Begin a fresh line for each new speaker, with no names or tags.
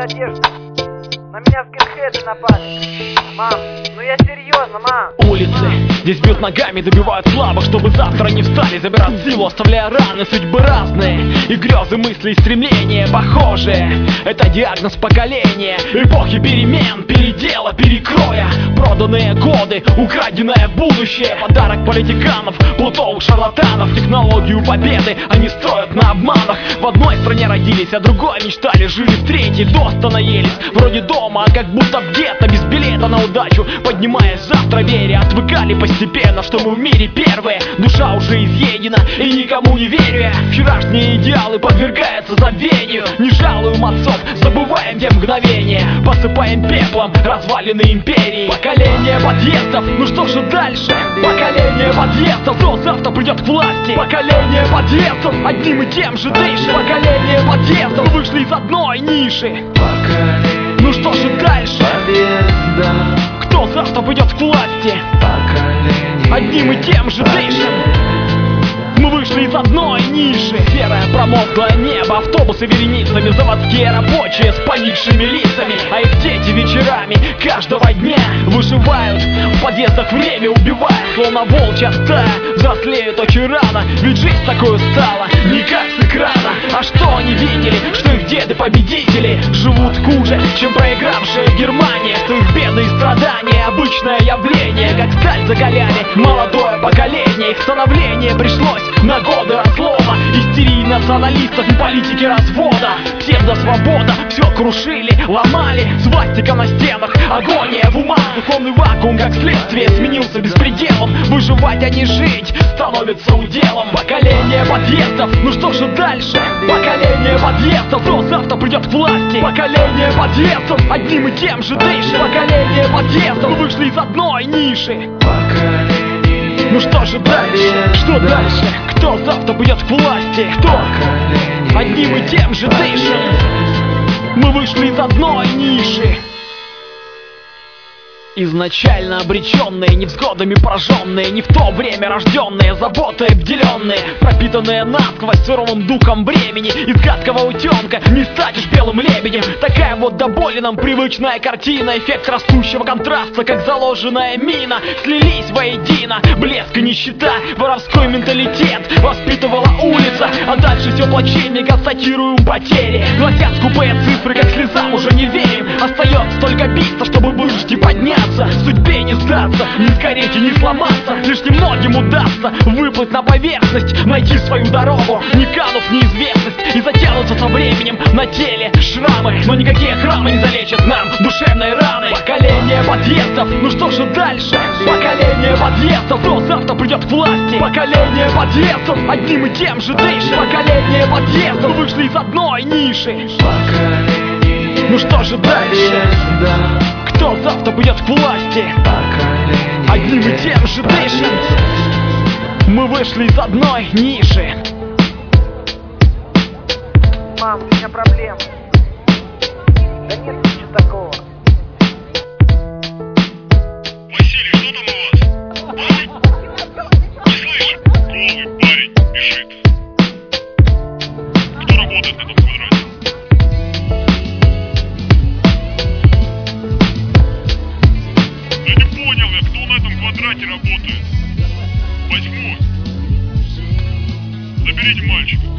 одежду. На меня скинхеды напали. Мам, ну я серьезно, мам.
Улицы здесь бьют ногами, добивают слабых, чтобы завтра не встали, забирают силу, оставляя раны, судьбы разные. И грезы, мысли и стремления похожие. Это диагноз поколения, эпохи перемен, передела, перекроя. Проданные годы, украденное будущее. Подарок политиканов, плутовых шарлатанов. Технологию победы они строят на обманах. В одной стране родились, а другой мечтали. Жили в третьей, доста наелись. Вроде дома, а как будто в гетто, без билета на удачу. Поднимаясь завтра вере, отвыкали постепенно, что мы в мире первые. Душа уже изъедена и никому не верю. Вчерашние идеалы подвергаются забвению. Не жалуем отцов, забываем те мгновения. Посыпаем пеплом развалины империи. Поколение подъездов, ну что же дальше? Поколение подъездов, кто завтра придет к власти? Поколение подъездов, одним и тем же дышит. Поколение подъездов, вышли из одной ниши. Ну что же дальше? Кто завтра придет к власти? Одним и тем же дышим. Мы вышли из одной ниши. Серое промозглое небо, автобусы вереницами, заводские рабочие с поникшими лицами. А их дети вечерами каждого дня выживают в подъездах, время убивает. Словно волчья стая, взрослеют очень рано. Ведь жизнь такой стала, не как с экрана. А что они видели, что их деды-победители живут хуже, чем проигравшая Германия. Что их беды и страдания обычное явление, как сталь закаляли молодое поколение. Их становление пришлось на годы разлома, истерии националистов и политики развода. Псевдосвобода, все крушили, ломали. Свастика на стенах, агония в умах. Духовный вакуум, как следствие, сменился беспределом. Выживать, а не жить, становится уделом. Поколение подъездов, ну что же дальше? Поколение подъездов, кто завтра придет к власти? Поколение подъездов, одним и тем же дышит. Поколение подъездов, мы вышли из одной ниши. Ну что же дальше? Что дальше? Кто завтра придет к власти? Кто? Одним и тем же дышим. Мы вышли из одной ниши. Изначально обреченные, невзгодами пораженные, не в то время рожденные, заботой обделенные, пропитанные насквозь суровым духом времени. Из гадкого утенка не станешь белым лебедем. Такая вот до боли нам привычная картина. Эффект растущего контраста, как заложенная мина. Слились воедино блеск и нищета. Воровской менталитет воспитывала улица. А дальше все плачевнее, констатируем потери. Гласят скупые цифры, как слезам уже не верим. Остается только биться, чтобы выжить и подняться. Судьбе не сдаться, не сгореть и не сломаться. Лишь немногим удастся выплыть на поверхность, найти свою дорогу, не канув в неизвестность. И затянутся со временем на теле шрамы. Но никакие храмы не залечат нам душевные раны. Поколение подъездов, ну что же дальше? Поколение подъездов, кто завтра придет к власти? Поколение подъездов, одним и тем же дышит. Поколение подъездов, вышли из одной ниши. Ну что же дальше? Кто завтра придет к власти? Одним и тем же дышим. Мы вышли из одной ниши.
Мам, у меня проблема. Да нет ничего такого.
Василий, что там у вас? Не слышу. Голый парень бежит. Кто работает на этом квадрате? Я не понял, кто на этом квадрате работает. Восьмой. Заберите мальчика.